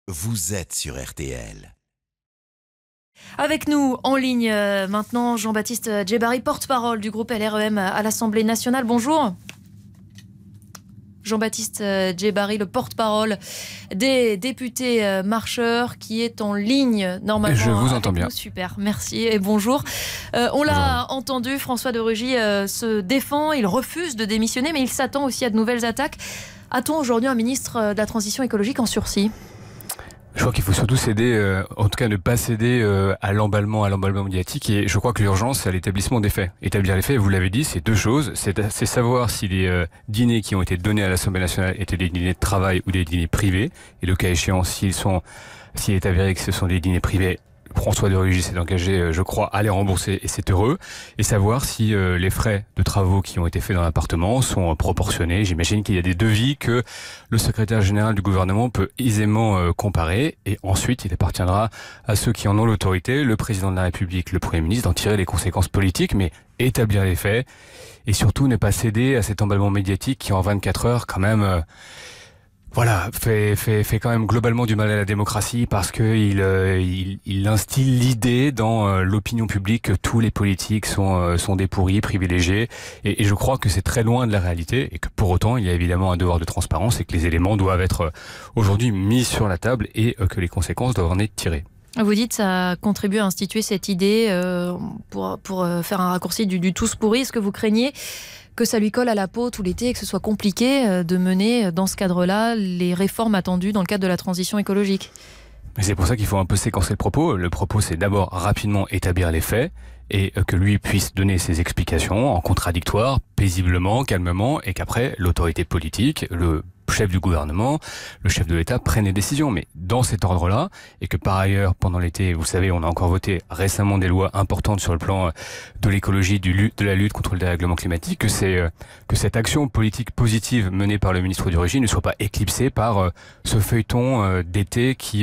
vous êtes sur RTL. Avec nous en ligne maintenant Jean-Baptiste Djebbari, porte-parole du groupe LREM à l'Assemblée nationale. Bonjour. Jean-Baptiste Djebbari, le porte-parole des députés marcheurs qui est en ligne normalement. Je vous entends bien. Super, merci et bonjour. On l'a entendu, François de Rugy se défend, il refuse de démissionner, mais il s'attend aussi à de nouvelles attaques. A-t-on aujourd'hui un ministre de la Transition écologique en sursis ? Je crois qu'il faut surtout céder, en tout cas ne pas céder à l'emballement médiatique. Et je crois que l'urgence, c'est à l'établissement des faits. Établir les faits, vous l'avez dit, c'est deux choses. C'est savoir si les dîners qui ont été donnés à l'Assemblée nationale étaient des dîners de travail ou des dîners privés. Et le cas échéant, s'il est avéré que ce sont des dîners privés, François de Rugy s'est engagé, je crois, à les rembourser et c'est heureux. Et savoir si les frais de travaux qui ont été faits dans l'appartement sont proportionnés. J'imagine qu'il y a des devis que le secrétaire général du gouvernement peut aisément comparer. Et ensuite, il appartiendra à ceux qui en ont l'autorité, le président de la République, le Premier ministre, d'en tirer les conséquences politiques, mais établir les faits. Et surtout, ne pas céder à cet emballement médiatique qui, en 24 heures, quand même... fait quand même globalement du mal à la démocratie parce que il instille l'idée dans l'opinion publique que tous les politiques sont des pourris, privilégiés. Et je crois que c'est très loin de la réalité et que pour autant, il y a évidemment un devoir de transparence et que les éléments doivent être aujourd'hui mis sur la table et que les conséquences doivent en être tirées. Vous dites que ça contribue à instituer cette idée pour faire un raccourci du tous pourris. Est-ce que vous craignez que ça lui colle à la peau tout l'été et que ce soit compliqué de mener dans ce cadre-là les réformes attendues dans le cadre de la transition écologique ? Mais c'est pour ça qu'il faut un peu séquencer le propos. Le propos, c'est d'abord rapidement établir les faits et que lui puisse donner ses explications en contradictoire, paisiblement, calmement, et qu'après, l'autorité politique, le chef du gouvernement, le chef de l'État prennent des décisions, mais dans cet ordre-là, et que par ailleurs, pendant l'été, vous savez, on a encore voté récemment des lois importantes sur le plan de l'écologie, de la lutte contre le dérèglement climatique, que cette action politique positive menée par le ministre du Régime ne soit pas éclipsée par ce feuilleton d'été qui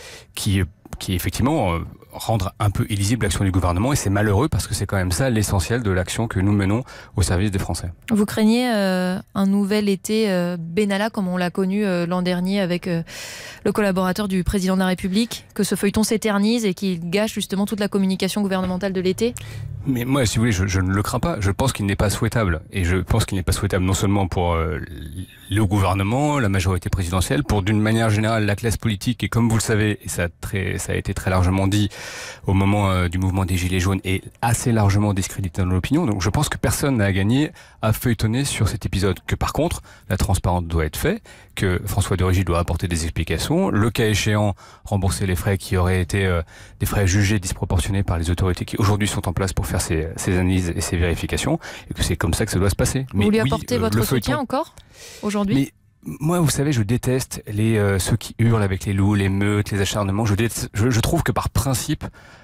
effectivement rendre un peu illisible l'action du gouvernement, et c'est malheureux parce que c'est quand même ça l'essentiel de l'action que nous menons au service des Français. Vous craignez un nouvel été Benalla comme on l'a connu l'an dernier avec le collaborateur du président de la République, que ce feuilleton s'éternise et qu'il gâche justement toute la communication gouvernementale de l'été ? Mais moi, si vous voulez, je ne le crains pas. Je pense qu'il n'est pas souhaitable. Et je pense qu'il n'est pas souhaitable non seulement pour le gouvernement, la majorité présidentielle, pour d'une manière générale la classe politique, et comme vous le savez, et ça a été très largement dit au moment du mouvement des Gilets jaunes, et assez largement discrédité dans l'opinion. Donc je pense que personne n'a à gagner à feuilletonner sur cet épisode. Que par contre, la transparence doit être faite, que François de Rugy doit apporter des explications, le cas échéant, rembourser les frais qui auraient été des frais jugés disproportionnés par les autorités qui aujourd'hui sont en place pour faire ces analyses et ces vérifications, et que c'est comme ça que ça doit se passer. Mais vous lui apportez votre soutien encore aujourd'hui ? Mais moi, vous savez, je déteste ceux qui hurlent avec les loups, les meutes, les acharnements. Je trouve que par principe,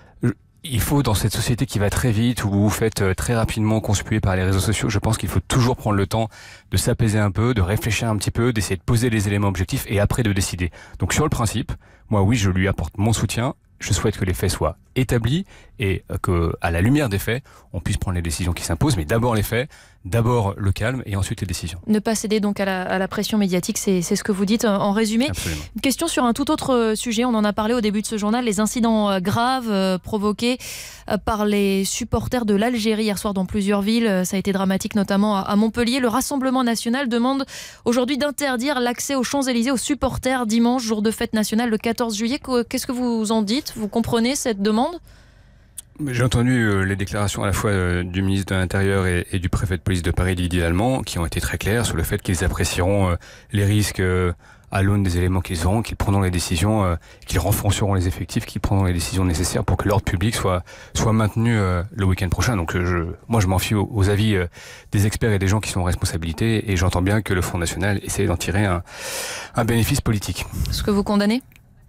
il faut, dans cette société qui va très vite, où vous faites très rapidement conspuer par les réseaux sociaux, je pense qu'il faut toujours prendre le temps de s'apaiser un peu, de réfléchir un petit peu, d'essayer de poser les éléments objectifs et après de décider. Donc sur le principe, moi oui, je lui apporte mon soutien. Je souhaite que les faits soient établis et que, à la lumière des faits, on puisse prendre les décisions qui s'imposent. Mais d'abord les faits, d'abord le calme et ensuite les décisions. Ne pas céder donc à la pression médiatique, c'est ce que vous dites en résumé. Absolument. Une question sur un tout autre sujet, on en a parlé au début de ce journal, les incidents graves provoqués par les supporters de l'Algérie hier soir dans plusieurs villes. Ça a été dramatique, notamment à Montpellier. Le Rassemblement national demande aujourd'hui d'interdire l'accès aux Champs-Élysées aux supporters dimanche, jour de fête nationale le 14 juillet. Qu'est-ce que vous en dites ? Vous comprenez cette demande ? J'ai entendu les déclarations à la fois du ministre de l'Intérieur et du préfet de police de Paris, Didier Lallement, qui ont été très clairs sur le fait qu'ils apprécieront les risques à l'aune des éléments qu'ils auront, qu'ils prendront les décisions, qu'ils renforceront les effectifs, qu'ils prendront les décisions nécessaires pour que l'ordre public soit maintenu le week-end prochain. Donc moi je m'en fie aux avis des experts et des gens qui sont en responsabilité, et j'entends bien que le Front National essaie d'en tirer un bénéfice politique. Ce que vous condamnez ?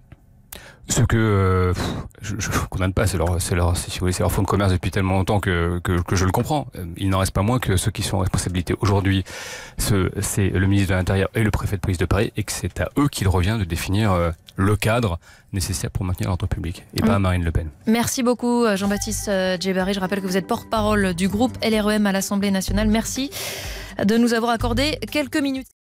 Ce que je condamne pas, c'est leur fonds de commerce depuis tellement longtemps que je le comprends. Il n'en reste pas moins que ceux qui sont en responsabilité aujourd'hui, c'est le ministre de l'Intérieur et le préfet de police de Paris, et que c'est à eux qu'il revient de définir le cadre nécessaire pour maintenir l'ordre public, et pas à Marine Le Pen. Merci beaucoup Jean-Baptiste Djebbari. Je rappelle que vous êtes porte-parole du groupe LREM à l'Assemblée nationale. Merci de nous avoir accordé quelques minutes.